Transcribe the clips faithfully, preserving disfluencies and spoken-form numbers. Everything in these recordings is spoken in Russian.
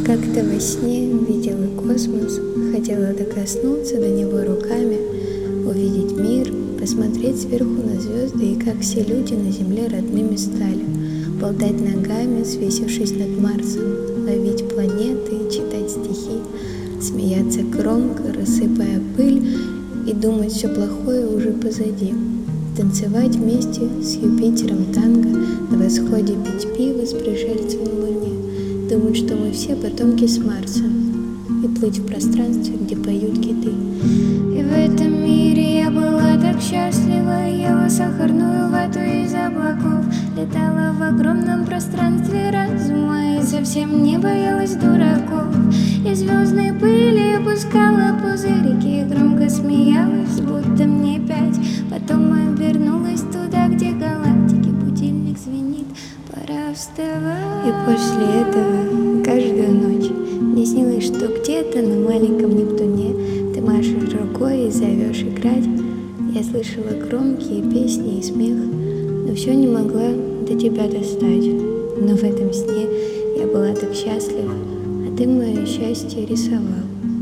Как-то во сне видела космос, хотела докоснуться до него руками, увидеть мир, посмотреть сверху на звезды и как все люди на Земле родными стали, болтать ногами, свесившись над Марсом, ловить планеты, читать стихи, смеяться громко, рассыпая пыль и думать, все плохое уже позади, танцевать вместе с Юпитером танго, на восходе пить пиво с пришельцем на Луне, думать, что мы все потомки с Марса, и плыть в пространстве, где поют киты. И в этом мире я была так счастлива, ела сахарную вату из облаков, летала в огромном пространстве разума и совсем не боялась дураков. И звездной пыли опускала пузырики, громко смеялась, будто мне пять. Потом обернулась туда, где галактики, будильник звенит, пора вставать. И после этого каждую ночь мне снилось, что где-то на маленьком Нептуне ты машешь рукой и зовешь играть. Я слышала громкие песни и смех, но все не могла до тебя достать. Но в этом сне я была так счастлива, а ты мое счастье рисовал,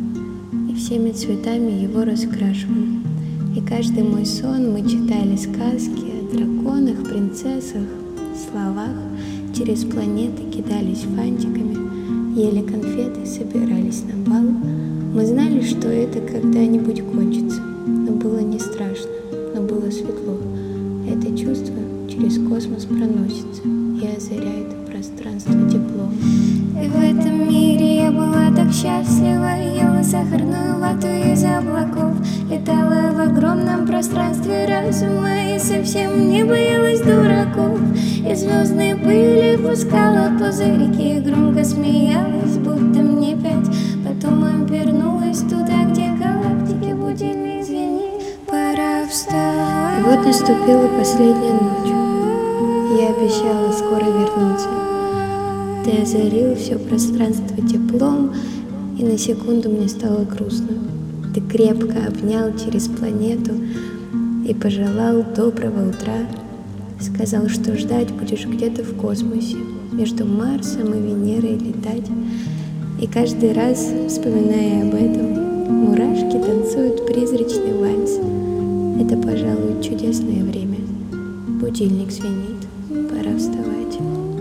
и всеми цветами его раскрашивал. И каждый мой сон мы читали сказки о драконах, принцессах, словах, через планеты кидались фантиками, ели конфеты, собирались на бал. Мы знали, что это когда-нибудь кончится, но было не страшно, но было светло. Это чувство через космос проносится и озаряет пространство теплом. И в этом мире я была так счастлива, ела сахарную вату из облаков, летала в огромном пространстве разума и совсем не боялась дураков. И звездные пыли пускала пузырики, громко смеялась, будто мне пять. Потом обернулась туда, где галактики, будильник звенит, пора вставать. И вот наступила последняя ночь. Я обещала скоро вернуться. Ты озарил все пространство теплом, и на секунду мне стало грустно. Ты крепко обнял через планету и пожелал доброго утра. Сказал, что ждать будешь где-то в космосе, между Марсом и Венерой летать. И каждый раз, вспоминая об этом, мурашки танцуют призрачный вальс. Это, пожалуй, чудесное время. Будильник звенит, пора вставать.